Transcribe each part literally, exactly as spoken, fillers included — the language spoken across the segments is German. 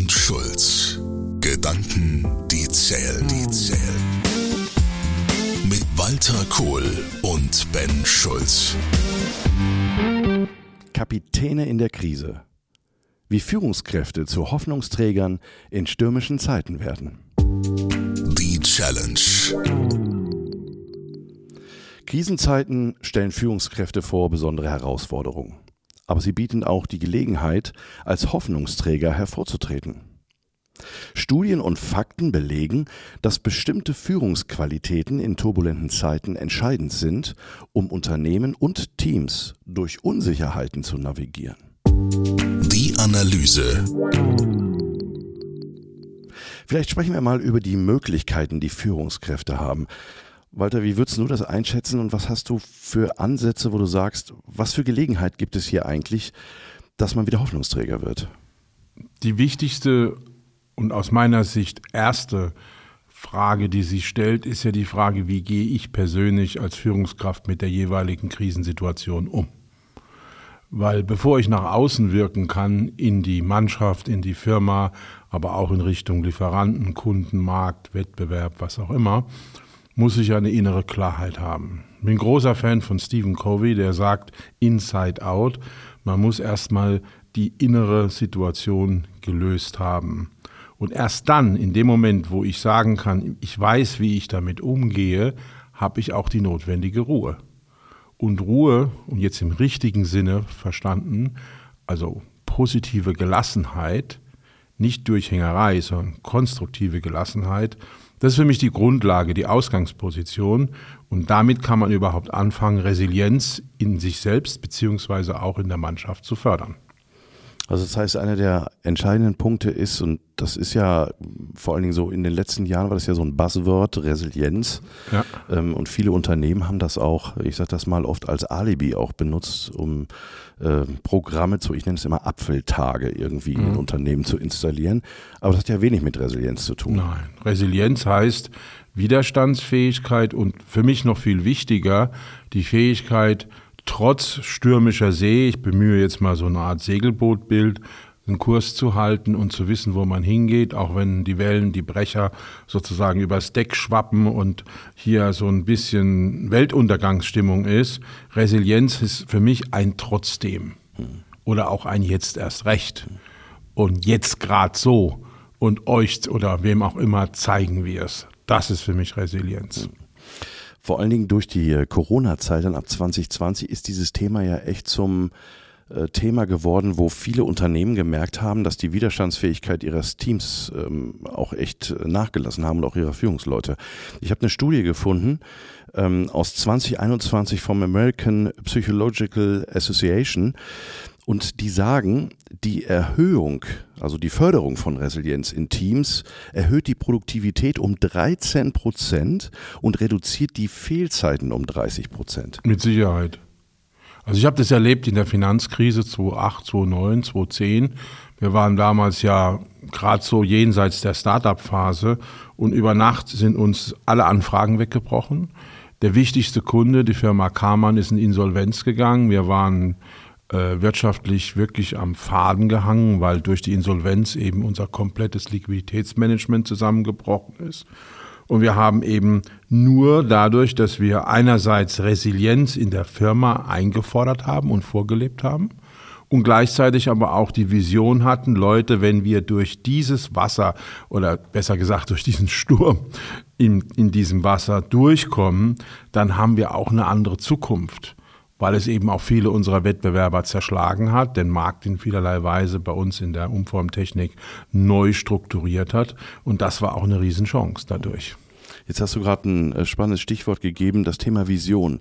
und Schulz. Gedanken, die zählen, die zählen. Mit Walter Kohl und Ben Schulz. Kapitäne in der Krise. Wie Führungskräfte zu Hoffnungsträgern in stürmischen Zeiten werden. Die Challenge. Krisenzeiten stellen Führungskräfte vor besondere Herausforderungen. Aber sie bieten auch die Gelegenheit, als Hoffnungsträger hervorzutreten. Studien und Fakten belegen, dass bestimmte Führungsqualitäten in turbulenten Zeiten entscheidend sind, um Unternehmen und Teams durch Unsicherheiten zu navigieren. Die Analyse. Vielleicht sprechen wir mal über die Möglichkeiten, die Führungskräfte haben. Walter, wie würdest du das einschätzen und was hast du für Ansätze, wo du sagst, was für Gelegenheit gibt es hier eigentlich, dass man wieder Hoffnungsträger wird? Die wichtigste und aus meiner Sicht erste Frage, die sich stellt, ist ja die Frage, wie gehe ich persönlich als Führungskraft mit der jeweiligen Krisensituation um? Weil bevor ich nach außen wirken kann, in die Mannschaft, in die Firma, aber auch in Richtung Lieferanten, Kunden, Markt, Wettbewerb, was auch immer, muss ich eine innere Klarheit haben. Ich bin ein großer Fan von Stephen Covey, der sagt, Inside Out, man muss erstmal die innere Situation gelöst haben. Und erst dann, in dem Moment, wo ich sagen kann, ich weiß, wie ich damit umgehe, habe ich auch die notwendige Ruhe. Und Ruhe, und jetzt im richtigen Sinne verstanden, also positive Gelassenheit, nicht Durchhängerei, sondern konstruktive Gelassenheit, das ist für mich die Grundlage, die Ausgangsposition. Und damit kann man überhaupt anfangen, Resilienz in sich selbst beziehungsweise auch in der Mannschaft zu fördern. Also das heißt, einer der entscheidenden Punkte ist, und das ist ja vor allen Dingen so in den letzten Jahren war das ja so ein Buzzword, Resilienz. Ja. Ähm, und viele Unternehmen haben das auch, ich sage das mal oft als Alibi auch benutzt, um äh, Programme zu, ich nenne es immer Apfeltage irgendwie mhm. in Unternehmen zu installieren. Aber das hat ja wenig mit Resilienz zu tun. Nein, Resilienz heißt Widerstandsfähigkeit und für mich noch viel wichtiger, die Fähigkeit, trotz stürmischer See, ich bemühe jetzt mal so eine Art Segelbootbild, einen Kurs zu halten und zu wissen, wo man hingeht, auch wenn die Wellen, die Brecher sozusagen übers Deck schwappen und hier so ein bisschen Weltuntergangsstimmung ist. Resilienz ist für mich ein Trotzdem oder auch ein Jetzt erst recht und jetzt gerade so und euch oder wem auch immer zeigen wir es. Das ist für mich Resilienz. Vor allen Dingen durch die Corona-Zeit dann ab zwanzig zwanzig ist dieses Thema ja echt zum äh, Thema geworden, wo viele Unternehmen gemerkt haben, dass die Widerstandsfähigkeit ihres Teams ähm, auch echt nachgelassen haben und auch ihrer Führungsleute. Ich habe eine Studie gefunden ähm, aus zwanzig einundzwanzig vom American Psychological Association. Und die sagen, die Erhöhung, also die Förderung von Resilienz in Teams erhöht die Produktivität um dreizehn Prozent und reduziert die Fehlzeiten um dreißig Prozent. Mit Sicherheit. Also ich habe das erlebt in der Finanzkrise zweitausendacht, zweitausendneun, zweitausendzehn. Wir waren damals ja gerade so jenseits der Start-up-Phase und über Nacht sind uns alle Anfragen weggebrochen. Der wichtigste Kunde, die Firma Karmann, ist in Insolvenz gegangen. Wir waren wirtschaftlich wirklich am Faden gehangen, weil durch die Insolvenz eben unser komplettes Liquiditätsmanagement zusammengebrochen ist. Und wir haben eben nur dadurch, dass wir einerseits Resilienz in der Firma eingefordert haben und vorgelebt haben und gleichzeitig aber auch die Vision hatten, Leute, wenn wir durch dieses Wasser oder besser gesagt durch diesen Sturm in, in diesem Wasser durchkommen, dann haben wir auch eine andere Zukunft. Weil es eben auch viele unserer Wettbewerber zerschlagen hat, den Markt in vielerlei Weise bei uns in der Umformtechnik neu strukturiert hat. Und das war auch eine Riesenchance dadurch. Jetzt hast du gerade ein spannendes Stichwort gegeben, das Thema Vision.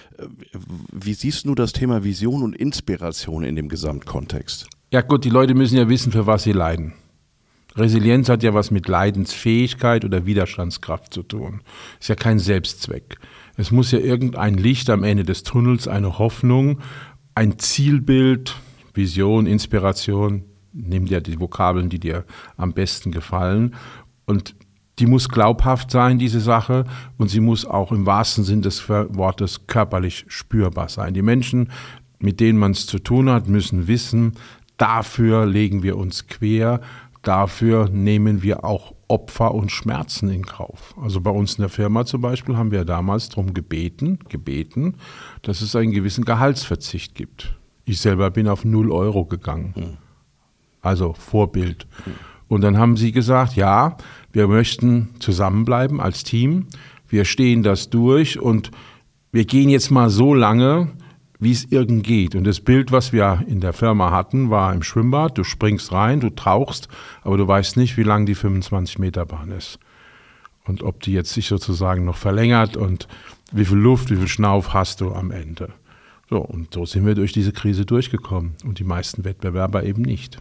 Wie siehst du das Thema Vision und Inspiration in dem Gesamtkontext? Ja gut, die Leute müssen ja wissen, für was sie leiden. Resilienz hat ja was mit Leidensfähigkeit oder Widerstandskraft zu tun. Ist ja kein Selbstzweck. Es muss ja irgendein Licht am Ende des Tunnels, eine Hoffnung, ein Zielbild, Vision, Inspiration, nimm dir die Vokabeln, die dir am besten gefallen. Und die muss glaubhaft sein, diese Sache, und sie muss auch im wahrsten Sinn des Wortes körperlich spürbar sein. Die Menschen, mit denen man es zu tun hat, müssen wissen, dafür legen wir uns quer, dafür nehmen wir auch Opfer und Schmerzen in Kauf. Also bei uns in der Firma zum Beispiel haben wir damals darum gebeten, gebeten, dass es einen gewissen Gehaltsverzicht gibt. Ich selber bin auf null Euro gegangen. Mhm. Also Vorbild. Mhm. Und dann haben sie gesagt, ja, wir möchten zusammenbleiben als Team. Wir stehen das durch und wir gehen jetzt mal so lange, wie es irgend geht. Und das Bild, was wir in der Firma hatten, war im Schwimmbad. Du springst rein, du tauchst, aber du weißt nicht, wie lang die fünfundzwanzig Meter Bahn ist. Und ob die jetzt sich sozusagen noch verlängert und wie viel Luft, wie viel Schnauf hast du am Ende. So, und so sind wir durch diese Krise durchgekommen und die meisten Wettbewerber eben nicht.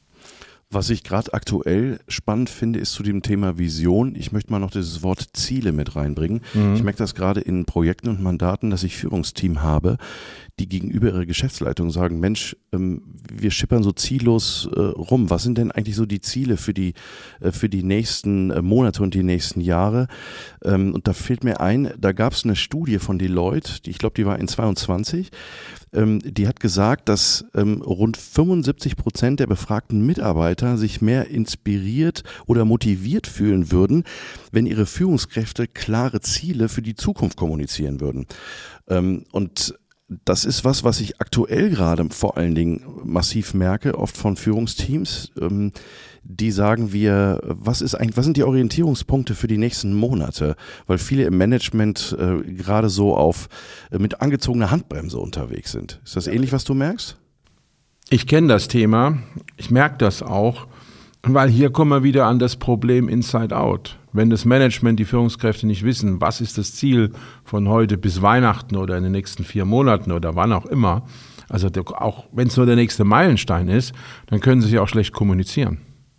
Was ich gerade aktuell spannend finde, ist zu dem Thema Vision. Ich möchte mal noch dieses Wort Ziele mit reinbringen. Mhm. Ich merke das gerade in Projekten und Mandaten, dass ich Führungsteam habe, die gegenüber ihrer Geschäftsleitung sagen, Mensch, ähm, wir schippern so ziellos äh, rum. Was sind denn eigentlich so die Ziele für die, äh, für die nächsten äh, Monate und die nächsten Jahre? Ähm, und da fällt mir ein, da gab es eine Studie von Deloitte, die, ich glaube, die war in zweiundzwanzig, ähm, die hat gesagt, dass ähm, rund fünfundsiebzig Prozent der befragten Mitarbeiter sich mehr inspiriert oder motiviert fühlen würden, wenn ihre Führungskräfte klare Ziele für die Zukunft kommunizieren würden. Ähm, und das ist was, was ich aktuell gerade vor allen Dingen massiv merke, oft von Führungsteams, ähm, die sagen wir, was ist eigentlich, was sind die Orientierungspunkte für die nächsten Monate? Weil viele im Management äh, gerade so auf äh, mit angezogener Handbremse unterwegs sind. Ist das ähnlich, was du merkst? Ich kenne das Thema, ich merke das auch, weil hier kommen wir wieder an das Problem Inside Out. Wenn das Management, die Führungskräfte nicht wissen, was ist das Ziel von heute bis Weihnachten oder in den nächsten vier Monaten oder wann auch immer, also auch wenn es nur der nächste Meilenstein ist, dann können sie sich auch schlecht kommunizieren.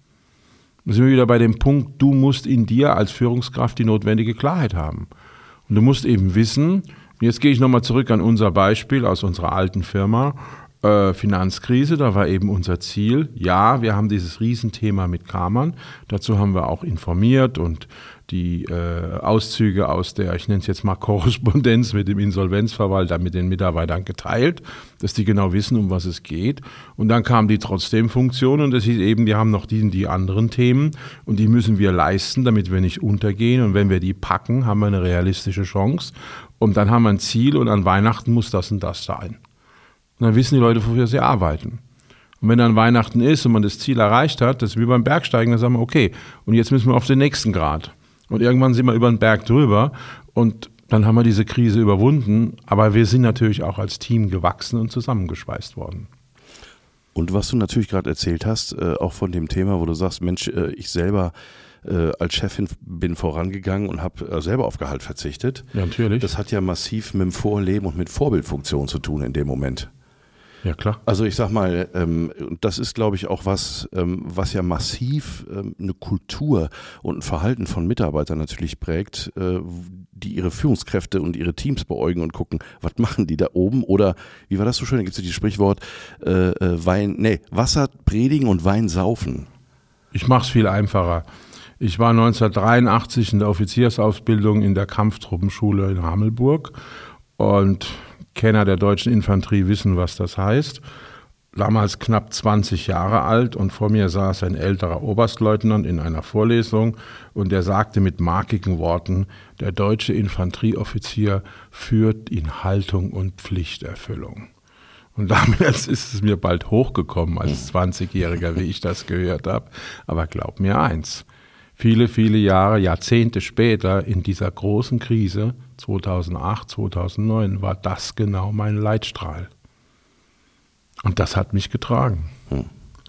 Da sind wir wieder bei dem Punkt, du musst in dir als Führungskraft die notwendige Klarheit haben. Und du musst eben wissen, jetzt gehe ich nochmal zurück an unser Beispiel aus unserer alten Firma, äh, Finanzkrise, da war eben unser Ziel, ja, wir haben dieses Riesenthema mit Karmann, dazu haben wir auch informiert und die äh, Auszüge aus der, ich nenne es jetzt mal Korrespondenz mit dem Insolvenzverwalter, mit den Mitarbeitern geteilt, dass die genau wissen, um was es geht. Und dann kam die Trotzdem-Funktion und das hieß eben, wir haben noch die, die anderen Themen und die müssen wir leisten, damit wir nicht untergehen. Und wenn wir die packen, haben wir eine realistische Chance. Und dann haben wir ein Ziel und an Weihnachten muss das und das sein. Und dann wissen die Leute, wofür sie arbeiten. Und wenn dann Weihnachten ist und man das Ziel erreicht hat, das ist wie beim Bergsteigen, dann sagen wir, okay, und jetzt müssen wir auf den nächsten Grad. Und irgendwann sind wir über den Berg drüber und dann haben wir diese Krise überwunden. Aber wir sind natürlich auch als Team gewachsen und zusammengeschweißt worden. Und was du natürlich gerade erzählt hast, äh, auch von dem Thema, wo du sagst, Mensch, äh, ich selber äh, als Chefin bin vorangegangen und habe äh, selber auf Gehalt verzichtet. Ja, natürlich. Das hat ja massiv mit dem Vorleben und mit Vorbildfunktion zu tun in dem Moment. Ja, klar. Also ich sag mal, ähm, das ist, glaube ich, auch was, ähm, was ja massiv ähm, eine Kultur und ein Verhalten von Mitarbeitern natürlich prägt, äh, die ihre Führungskräfte und ihre Teams beäugen und gucken, was machen die da oben? Oder, wie war das so schön, da gibt es ja dieses Sprichwort, äh, äh, Wein, nee, Wasser predigen und Wein saufen. Ich mache es viel einfacher. Ich war neunzehnhundertdreiundachtzig in der Offiziersausbildung in der Kampftruppenschule in Hamelburg und Kenner der deutschen Infanterie wissen, was das heißt. Damals knapp zwanzig Jahre alt und vor mir saß ein älterer Oberstleutnant in einer Vorlesung und der sagte mit markigen Worten, der deutsche Infanterieoffizier führt in Haltung und Pflichterfüllung. Und damit ist es mir bald hochgekommen als zwanzigjähriger, wie ich das gehört habe. Aber glaub mir eins, viele, viele Jahre, Jahrzehnte später in dieser großen Krise, zweitausendacht, zweitausendneun, war das genau mein Leitstrahl. Und das hat mich getragen. Hm.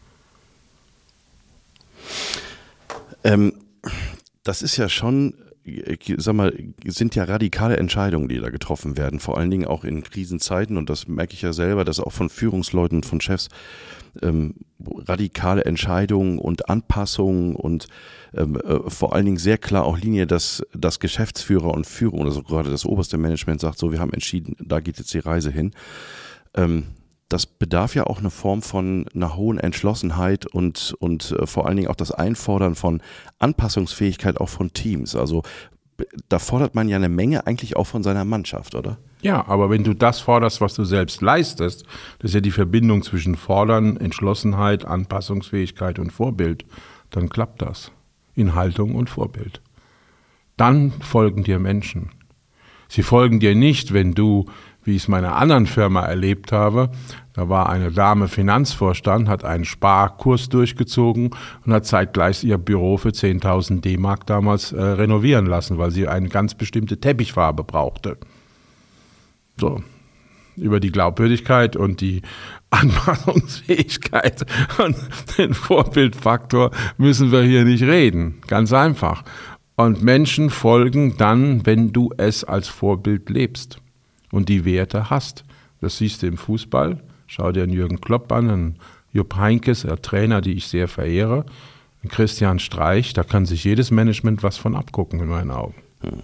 Ähm, das ist ja schon, sag mal, sind ja radikale Entscheidungen, die da getroffen werden, vor allen Dingen auch in Krisenzeiten und das merke ich ja selber, dass auch von Führungsleuten, von Chefs ähm, radikale Entscheidungen und Anpassungen und ähm, äh, vor allen Dingen sehr klar auch Linie, dass, dass Geschäftsführer und Führung oder so gerade das oberste Management sagt, so wir haben entschieden, da geht jetzt die Reise hin. Ähm, das bedarf ja auch eine Form von einer hohen Entschlossenheit und, und äh, vor allen Dingen auch das Einfordern von Anpassungsfähigkeit auch von Teams. Also da fordert man ja eine Menge eigentlich auch von seiner Mannschaft, oder? Ja, aber wenn du das forderst, was du selbst leistest, das ist ja die Verbindung zwischen Fordern, Entschlossenheit, Anpassungsfähigkeit und Vorbild, dann klappt das. In Haltung und Vorbild. Dann folgen dir Menschen. Sie folgen dir nicht, wenn du, wie ich es meiner anderen Firma erlebt habe, da war eine Dame Finanzvorstand, hat einen Sparkurs durchgezogen und hat zeitgleich ihr Büro für zehntausend D-Mark damals äh, renovieren lassen, weil sie eine ganz bestimmte Teppichfarbe brauchte. So, über die Glaubwürdigkeit und die Anpassungsfähigkeit und den Vorbildfaktor müssen wir hier nicht reden. Ganz einfach. Und Menschen folgen dann, wenn du es als Vorbild lebst und die Werte hast. Das siehst du im Fußball. Schau dir einen Jürgen Klopp an, einen Jupp Heynckes, ein Trainer, die ich sehr verehre, einen Christian Streich. Da kann sich jedes Management was von abgucken, in meinen Augen. Hm.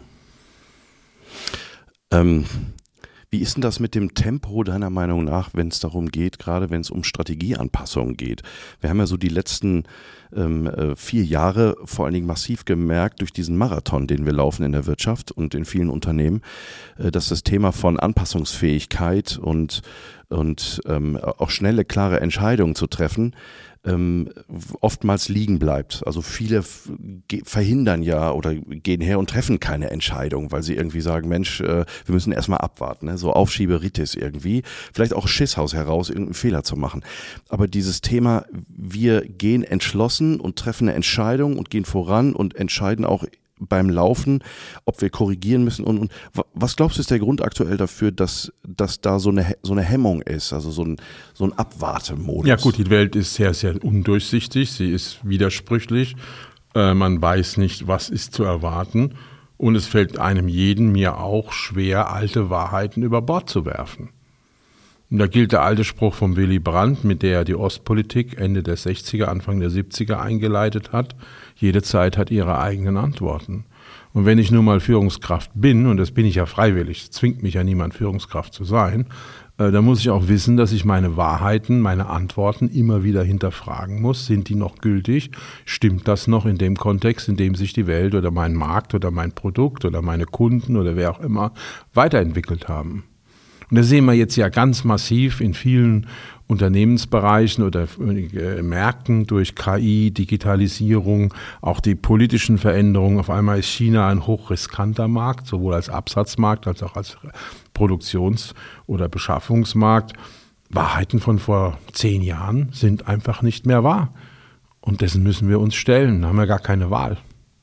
Ähm, wie ist denn das mit dem Tempo deiner Meinung nach, wenn es darum geht, gerade wenn es um Strategieanpassungen geht? Wir haben ja so die letzten ähm, vier Jahre vor allen Dingen massiv gemerkt durch diesen Marathon, den wir laufen in der Wirtschaft und in vielen Unternehmen, äh, dass das Thema von Anpassungsfähigkeit und, und ähm, auch schnelle, klare Entscheidungen zu treffen, ähm, oftmals liegen bleibt. Also viele f- ge- verhindern ja oder gehen her und treffen keine Entscheidung, weil sie irgendwie sagen, Mensch, äh, wir müssen erstmal abwarten, ne? So Aufschieberitis irgendwie, vielleicht auch Schisshaus heraus, irgendeinen Fehler zu machen. Aber dieses Thema, wir gehen entschlossen und treffen eine Entscheidung und gehen voran und entscheiden auch beim Laufen, ob wir korrigieren müssen und, und was glaubst du ist der Grund aktuell dafür, dass, dass da so eine, so eine Hemmung ist, also so ein, so ein Abwartemodus? Ja gut, die Welt ist sehr, sehr undurchsichtig, sie ist widersprüchlich, äh, man weiß nicht, was ist zu erwarten und es fällt einem jeden, mir auch, schwer, alte Wahrheiten über Bord zu werfen. Und da gilt der alte Spruch von Willy Brandt, mit der er die Ostpolitik Ende der sechziger, Anfang der siebziger eingeleitet hat. Jede Zeit hat ihre eigenen Antworten. Und wenn ich nun mal Führungskraft bin, und das bin ich ja freiwillig, zwingt mich ja niemand Führungskraft zu sein, äh, dann muss ich auch wissen, dass ich meine Wahrheiten, meine Antworten immer wieder hinterfragen muss. Sind die noch gültig? Stimmt das noch in dem Kontext, in dem sich die Welt oder mein Markt oder mein Produkt oder meine Kunden oder wer auch immer weiterentwickelt haben? Und das sehen wir jetzt ja ganz massiv in vielen Unternehmensbereichen oder äh, Märkten durch K I, Digitalisierung, auch die politischen Veränderungen. Auf einmal ist China ein hochriskanter Markt, sowohl als Absatzmarkt als auch als Produktions- oder Beschaffungsmarkt. Wahrheiten von vor zehn Jahren sind einfach nicht mehr wahr. Und dessen müssen wir uns stellen. Da haben wir gar keine Wahl.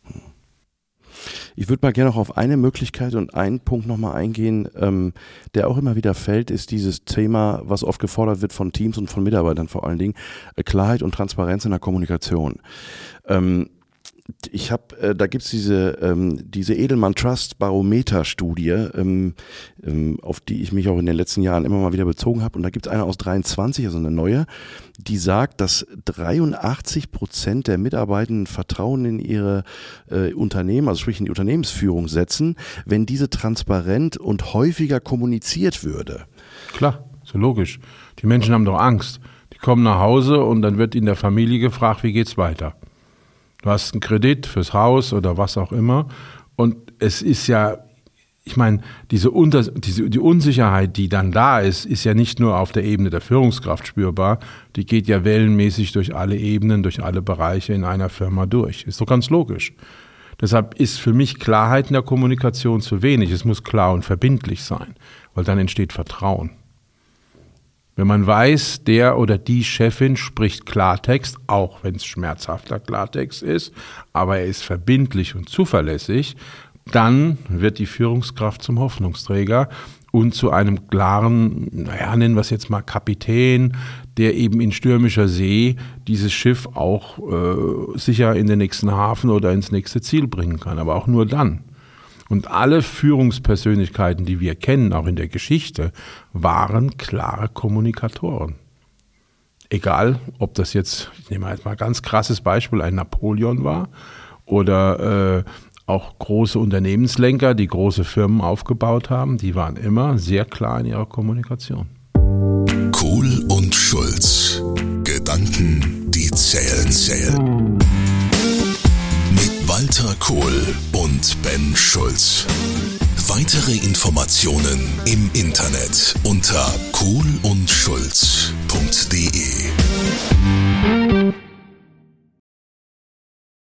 Ich würde mal gerne noch auf eine Möglichkeit und einen Punkt nochmal eingehen, ähm, der auch immer wieder fällt, ist dieses Thema, was oft gefordert wird von Teams und von Mitarbeitern vor allen Dingen, äh, Klarheit und Transparenz in der Kommunikation. Ähm, ich habe, äh, da gibt's diese ähm, diese Edelmann Trust Barometer Studie, ähm, ähm, auf die ich mich auch in den letzten Jahren immer mal wieder bezogen habe. Und da gibt's eine aus dreiundzwanzig, also eine neue, die sagt, dass dreiundachtzig Prozent der Mitarbeitenden Vertrauen in ihre äh, Unternehmen, also sprich in die Unternehmensführung setzen, wenn diese transparent und häufiger kommuniziert würde. Klar, so logisch. Die Menschen haben doch Angst. Die kommen nach Hause und dann wird in der Familie gefragt, wie geht's weiter? Du hast einen Kredit fürs Haus oder was auch immer. Und es ist ja, ich meine, diese, Unter, diese die Unsicherheit, die dann da ist, ist ja nicht nur auf der Ebene der Führungskraft spürbar. Die geht ja wellenmäßig durch alle Ebenen, durch alle Bereiche in einer Firma durch. Ist doch ganz logisch. Deshalb ist für mich Klarheit in der Kommunikation zu wenig. Es muss klar und verbindlich sein, weil dann entsteht Vertrauen. Wenn man weiß, der oder die Chefin spricht Klartext, auch wenn es schmerzhafter Klartext ist, aber er ist verbindlich und zuverlässig, dann wird die Führungskraft zum Hoffnungsträger und zu einem klaren, naja, nennen wir es jetzt mal Kapitän, der eben in stürmischer See dieses Schiff auch äh, sicher in den nächsten Hafen oder ins nächste Ziel bringen kann, aber auch nur dann. Und alle Führungspersönlichkeiten, die wir kennen, auch in der Geschichte, waren klare Kommunikatoren. Egal, ob das jetzt, ich nehme jetzt mal ein ganz krasses Beispiel, ein Napoleon war oder äh, auch große Unternehmenslenker, die große Firmen aufgebaut haben, die waren immer sehr klar in ihrer Kommunikation. Kohl und Schulz. Gedanken, die zählen, zählen. Mit Walter Kohl und Ben Schulz. Weitere Informationen im Internet unter kohl und schulz punkt de.